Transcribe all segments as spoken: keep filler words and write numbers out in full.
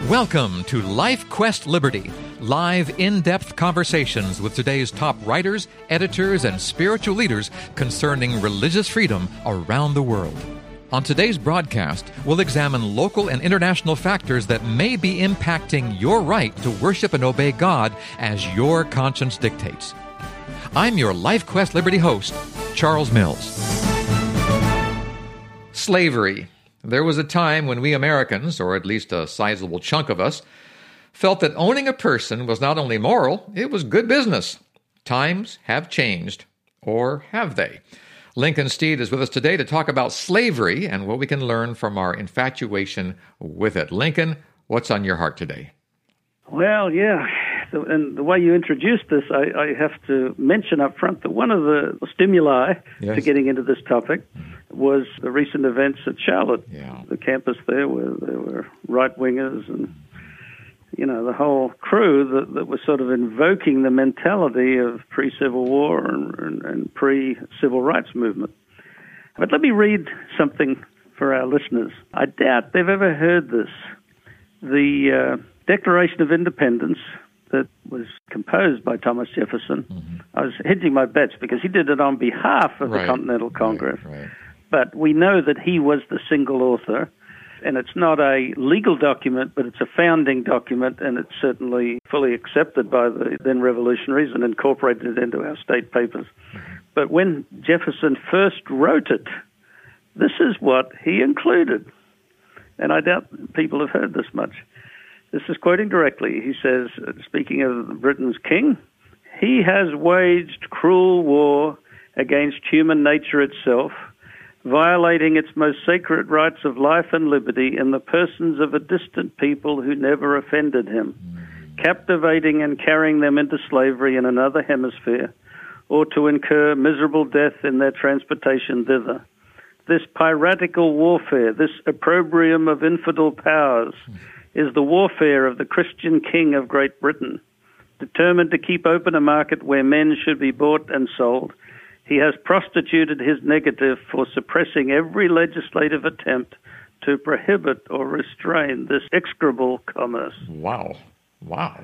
Welcome to Life Quest Liberty, live in-depth conversations with today's top writers, editors, and spiritual leaders concerning religious freedom around the world. On today's broadcast, we'll examine local and international factors that may be impacting your right to worship and obey God as your conscience dictates. I'm your Life Quest Liberty host, Charles Mills. Slavery. There was a time when we Americans, or at least a sizable chunk of us, felt that owning a person was not only moral, it was good business. Times have changed. Or have they? Lincoln Steed is with us today to talk about slavery and what we can learn from our infatuation with it. Lincoln, what's on your heart today? Well, yeah. So, and the way you introduced this, I, I have to mention up front that one of the stimuli yes. to getting into this topic was the recent events at Charlotte, yeah. the campus there where there were right-wingers and, you know, the whole crew that, that was sort of invoking the mentality of pre-Civil War and, and, and pre-Civil Rights movement. But let me read something for our listeners. I doubt they've ever heard this. The uh, Declaration of Independence that was composed by Thomas Jefferson. Mm-hmm. I was hedging my bets because he did it on behalf of right. the Continental Congress. Right, right. But we know that he was the single author, and it's not a legal document, but it's a founding document, and it's certainly fully accepted by the then revolutionaries and incorporated into our state papers. Mm-hmm. But when Jefferson first wrote it, this is what he included. And I doubt people have heard this much. This is quoting directly. He says, speaking of Britain's king, "He has waged cruel war against human nature itself, violating its most sacred rights of life and liberty in the persons of a distant people who never offended him, captivating and carrying them into slavery in another hemisphere, or to incur miserable death in their transportation thither. This piratical warfare, this opprobrium of infidel powers, is the warfare of the Christian king of Great Britain. Determined to keep open a market where men should be bought and sold, he has prostituted his negative for suppressing every legislative attempt to prohibit or restrain this execrable commerce." Wow. Wow.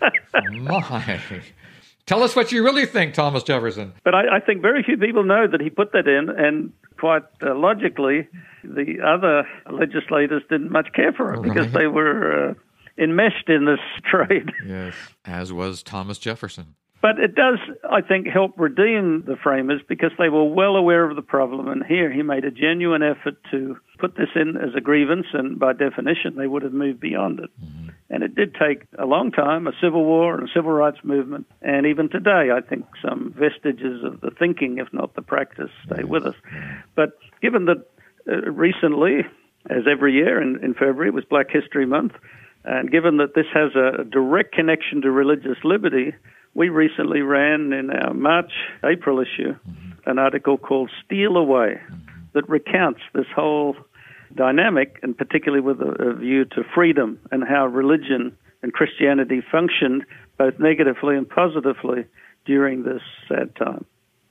My. Tell us what you really think, Thomas Jefferson. But I, I think very few people know that he put that in, and quite uh, logically, the other legislators didn't much care for it because right. they were uh, enmeshed in this trade. Yes, as was Thomas Jefferson. But it does, I think, help redeem the framers because they were well aware of the problem. And here he made a genuine effort to put this in as a grievance, and by definition, they would have moved beyond it. Mm-hmm. And it did take a long time, a civil war and a civil rights movement. And even today, I think some vestiges of the thinking, if not the practice, stay yes. with us. But given that uh, recently, as every year in, in February, was Black History Month, and given that this has a direct connection to religious liberty, we recently ran in our March, April issue mm-hmm. an article called "Steal Away" mm-hmm. that recounts this whole dynamic, and particularly with a, a view to freedom and how religion and Christianity functioned both negatively and positively during this sad time.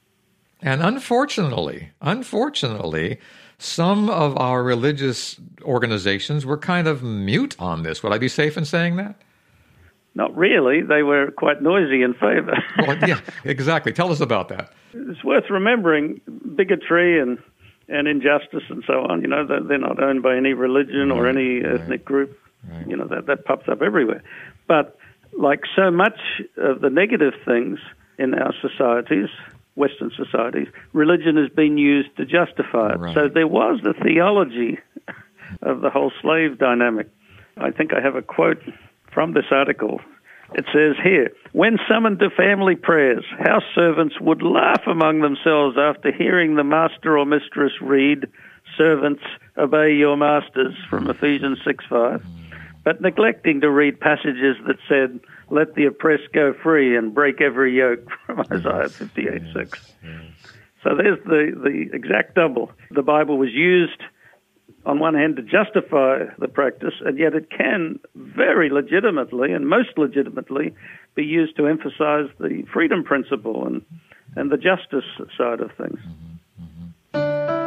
And unfortunately, unfortunately, some of our religious organizations were kind of mute on this. Would I be safe in saying that? Not really. They were quite noisy in favor. Well, yeah, exactly. Tell us about that. It's worth remembering bigotry and, and injustice and so on. You know, they're not owned by any religion right, or any right. ethnic group. Right. You know, that, that pops up everywhere. But like so much of the negative things in our societies, Western societies, religion has been used to justify it. Right. So there was the theology of the whole slave dynamic. I think I have a quote from this article. It says here, "When summoned to family prayers, house servants would laugh among themselves after hearing the master or mistress read, 'Servants, obey your masters,' from Ephesians six five, but neglecting to read passages that said, 'Let the oppressed go free and break every yoke,' from Isaiah fifty-eight six. Yes, yes. So there's the, the exact double. The Bible was used on one hand to justify the practice, and yet it can very legitimately and most legitimately be used to emphasize the freedom principle and, and the justice side of things. Mm-hmm.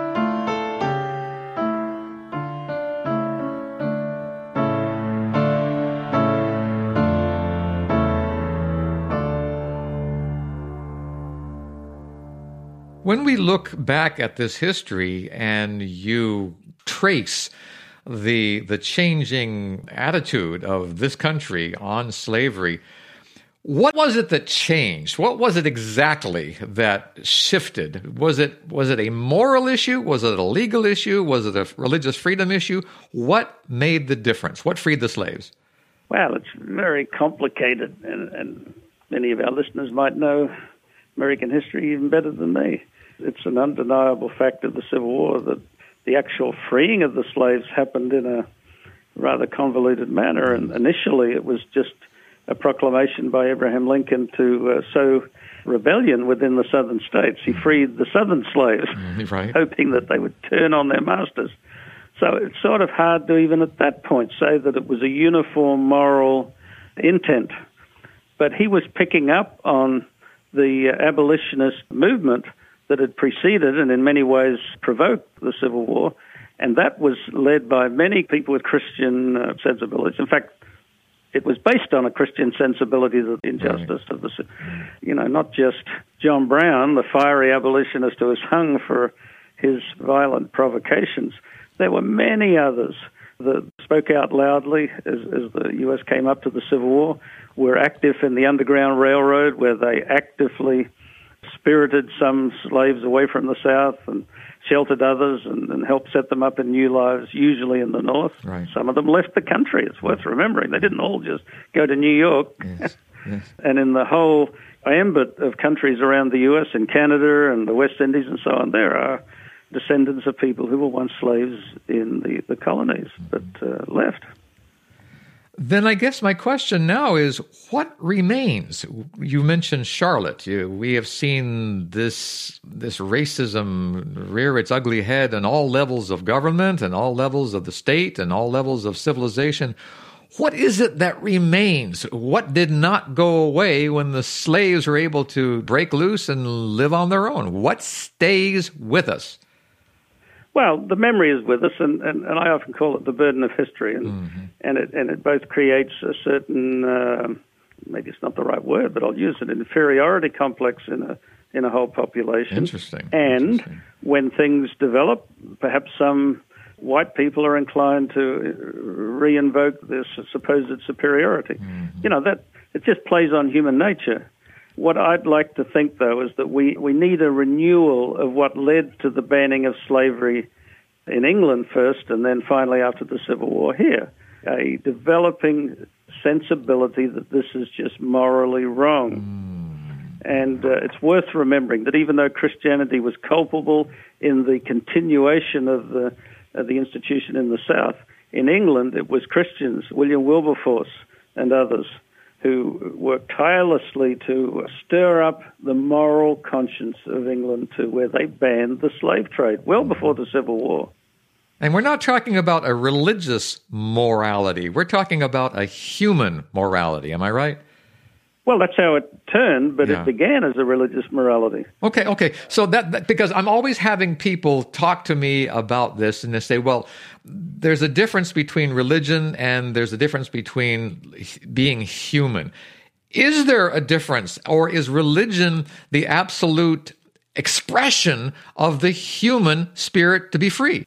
Mm-hmm. When we look back at this history and you trace the the changing attitude of this country on slavery, what was it that changed? What was it exactly that shifted? Was it was it a moral issue? Was it a legal issue? Was it a religious freedom issue? What made the difference? What freed the slaves? Well, it's very complicated, and, and many of our listeners might know American history even better than me. It's an undeniable fact of the Civil War that the actual freeing of the slaves happened in a rather convoluted manner, and initially it was just a proclamation by Abraham Lincoln to uh, sow rebellion within the southern states. He freed the southern slaves, right, hoping that they would turn on their masters. So it's sort of hard to even at that point say that it was a uniform moral intent. But he was picking up on the uh, abolitionist movement that had preceded and in many ways provoked the Civil War, and that was led by many people with Christian uh, sensibilities. In fact, it was based on a Christian sensibility of the injustice right. of the, you know, not just John Brown, the fiery abolitionist who was hung for his violent provocations. There were many others that spoke out loudly as, as the U S came up to the Civil War, were active in the Underground Railroad, where they actively spirited some slaves away from the South and sheltered others and, and helped set them up in new lives, usually in the North. Right. Some of them left the country. It's worth remembering. They didn't all just go to New York. Yes. Yes. And in the whole ambit of countries around the U S and Canada and the West Indies and so on, there are descendants of people who were once slaves in the, the colonies but uh, left. Then I guess my question now is, what remains? You mentioned Charlotte. You, we have seen this this racism rear its ugly head on all levels of government and all levels of the state and all levels of civilization. What is it that remains? What did not go away when the slaves were able to break loose and live on their own? What stays with us? Well, the memory is with us, and, and, and I often call it the burden of history, and mm-hmm. and it and it both creates a certain uh, maybe it's not the right word, but I'll use it, an inferiority complex in a in a whole population. Interesting. And Interesting. When things develop, perhaps some white people are inclined to re-invoke this supposed superiority. Mm-hmm. You know, that it just plays on human nature. What I'd like to think, though, is that we, we need a renewal of what led to the banning of slavery in England first and then finally after the Civil War here. A developing sensibility that this is just morally wrong. Mm. And uh, it's worth remembering that even though Christianity was culpable in the continuation of the, of the institution in the South, in England it was Christians, William Wilberforce and others, who worked tirelessly to stir up the moral conscience of England to where they banned the slave trade well before the Civil War. And we're not talking about a religious morality. We're talking about a human morality. Am I right? Well, that's how it turned, but yeah. it began as a religious morality. Okay, okay. So that, that because I'm always having people talk to me about this, and they say, well, there's a difference between religion and there's a difference between being human. Is there a difference, or is religion the absolute expression of the human spirit to be free?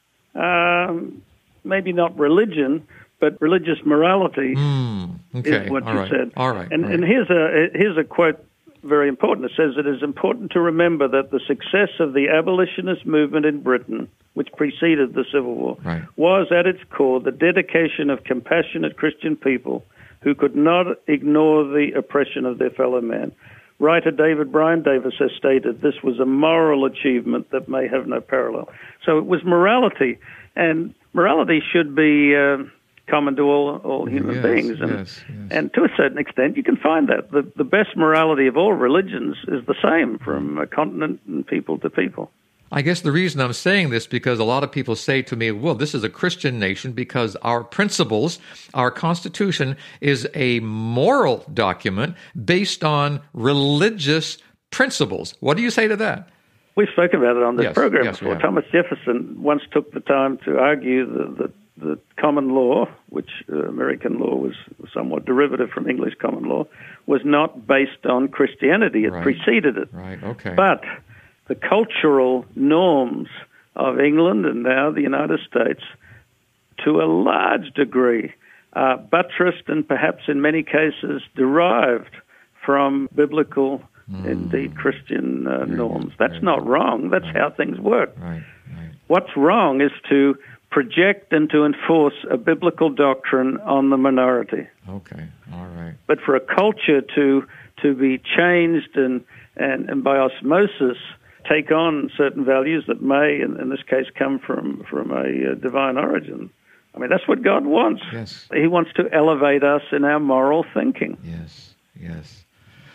Um, maybe not religion, but religious morality mm, okay. is what All you right. said. All right. And, All right. and here's a here's a quote very important. It says, "It is important to remember that the success of the abolitionist movement in Britain, which preceded the Civil War, right. was at its core the dedication of compassionate Christian people who could not ignore the oppression of their fellow man. Writer David Bryan Davis has stated this was a moral achievement that may have no parallel." So it was morality, and morality should be uh, common to all, all human yes, beings. And, yes, yes. and to a certain extent, you can find that. The, the best morality of all religions is the same from a continent and people to people. I guess the reason I'm saying this because a lot of people say to me, well, this is a Christian nation because our principles, our Constitution is a moral document based on religious principles. What do you say to that? We've spoken about it on this yes, program yes, before. Thomas Jefferson once took the time to argue that the, the common law, which uh, American law was somewhat derivative from English common law, was not based on Christianity. It right. preceded it. Right, okay. But the cultural norms of England and now the United States, to a large degree, are buttressed and perhaps in many cases derived from biblical, mm. indeed Christian uh, norms. That's not wrong. That's right. How things work. Right. Right. What's wrong is to project and to enforce a biblical doctrine on the minority. Okay, all right. But for a culture to to be changed and, and, and by osmosis take on certain values that may, in, in this case, come from, from a uh, divine origin, I mean, that's what God wants. Yes. He wants to elevate us in our moral thinking. Yes, yes.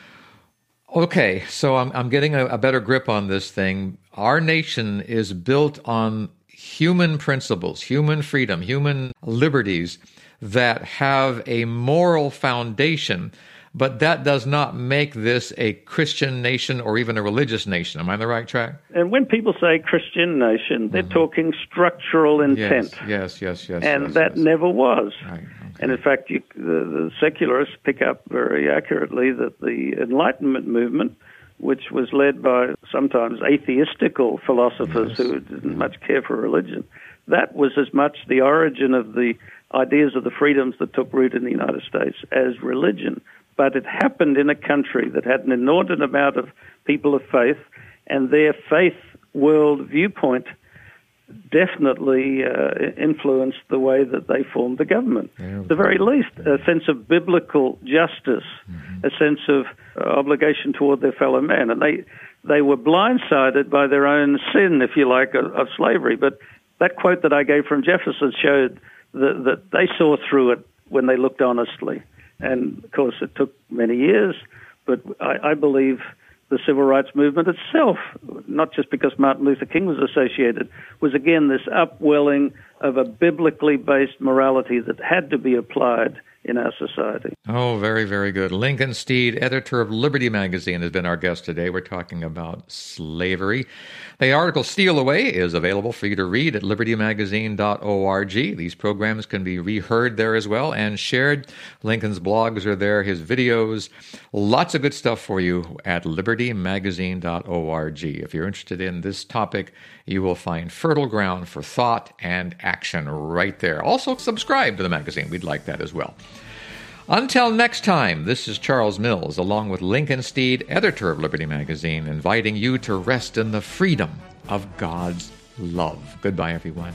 Okay, so I'm, I'm getting a, a better grip on this thing. Our nation is built on human principles, human freedom, human liberties that have a moral foundation, but that does not make this a Christian nation or even a religious nation. Am I on the right track? And when people say Christian nation, they're mm-hmm. talking structural intent. Yes, yes, yes, yes. And yes, that yes. never was. Right, okay. And in fact, you, the, the secularists pick up very accurately that the Enlightenment movement, which was led by sometimes atheistical philosophers yes. who didn't much care for religion, that was as much the origin of the ideas of the freedoms that took root in the United States as religion. But it happened in a country that had an inordinate amount of people of faith, and their faith world viewpoint definitely uh, influenced the way that they formed the government. Yeah, At the very least, a sense of biblical justice, mm-hmm. a sense of uh, obligation toward their fellow man. And they, they were blindsided by their own sin, if you like, of, of slavery. But that quote that I gave from Jefferson showed that, that they saw through it when they looked honestly. And, of course, it took many years, but I, I believe the civil rights movement itself, not just because Martin Luther King was associated, was, again, this upwelling of a biblically based morality that had to be applied in our society. Oh, very, very good. Lincoln Steed, editor of Liberty Magazine, has been our guest today. We're talking about slavery. The article Steal Away is available for you to read at liberty magazine dot org. These programs can be reheard there as well and shared. Lincoln's blogs are there, his videos. Lots of good stuff for you at liberty magazine dot org. If you're interested in this topic, you will find fertile ground for thought and action right there. Also, subscribe to the magazine. We'd like that as well. Until next time, this is Charles Mills, along with Lincoln Steed, editor of Liberty Magazine, inviting you to rest in the freedom of God's love. Goodbye, everyone.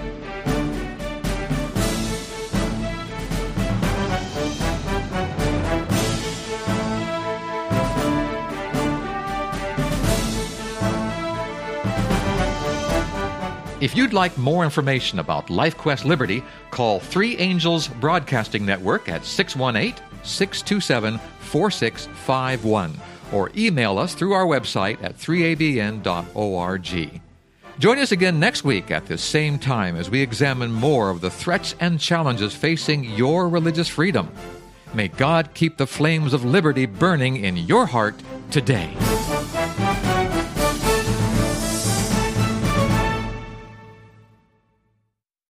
If you'd like more information about LifeQuest Liberty, call Three Angels Broadcasting Network at six one eight, six two seven, four six five one or email us through our website at three a b n dot org. Join us again next week at this same time as we examine more of the threats and challenges facing your religious freedom. May God keep the flames of liberty burning in your heart today.